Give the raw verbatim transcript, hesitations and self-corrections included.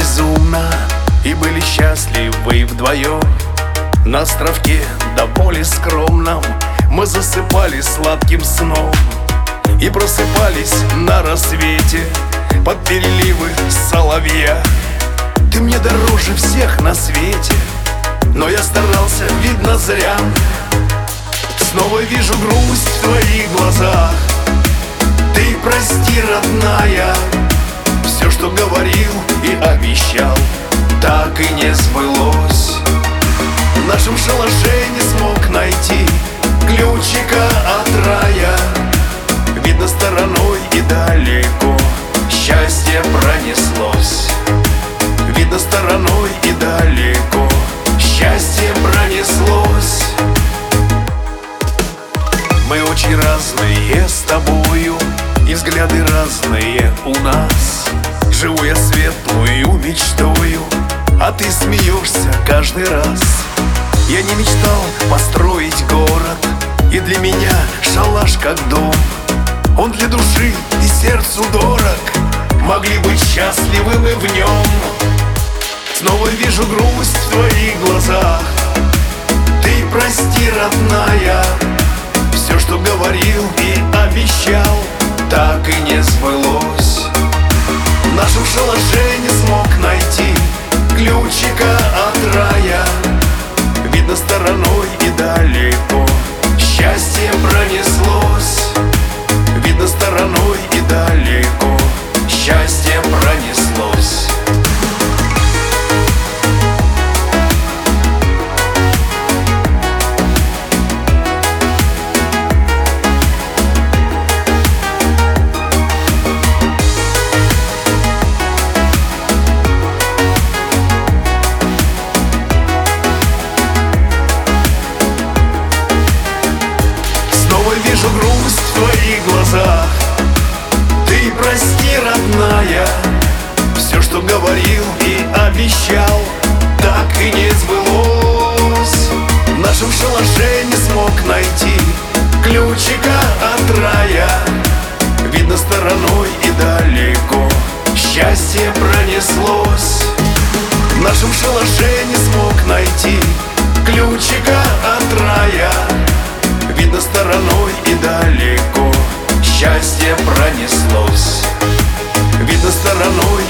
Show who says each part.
Speaker 1: безумно и были счастливы вдвоем. На островке до боли скромном мы засыпали сладким сном и просыпались на рассвете под переливы соловья. Ты мне дороже всех на свете, но я старался, видно, зря. Снова вижу грусть в твоих глазах. Ты прости, родная, все, что говорил и обещал, так и не сбылось. В нашем шалаше не смог найти ключика от рая. Видно, стороной и далеко счастье пронеслось. Видно, стороной и далеко счастье пронеслось. Мы очень разные с тобою, и взгляды разные у нас. Живу я светлую мечтою, а ты смеешься каждый раз. Я не мечтал построить город, и для меня шалаш как дом. Он для души и сердцу дорог, могли быть счастливы мы в нем. Снова вижу грусть в твоих глазах. Ты прости, родная, все, что говорил и обещал, так и не сбылось. В нашем шалаше не смог найти ключика от рая. Видно, стороной и далеко счастье пронеслось. Видно, стороной и далеко счастье пронеслось. Вижу грусть в твоих глазах. Ты прости, родная, все, что говорил и обещал, так и не сбылось. В нашем шалаше не смог найти ключика от рая. Видно, стороной и далеко счастье пронеслось. В нашем шалаше не смог найти ключика от рая. Видно, стороной и далеко счастье пронеслось. Видно, стороной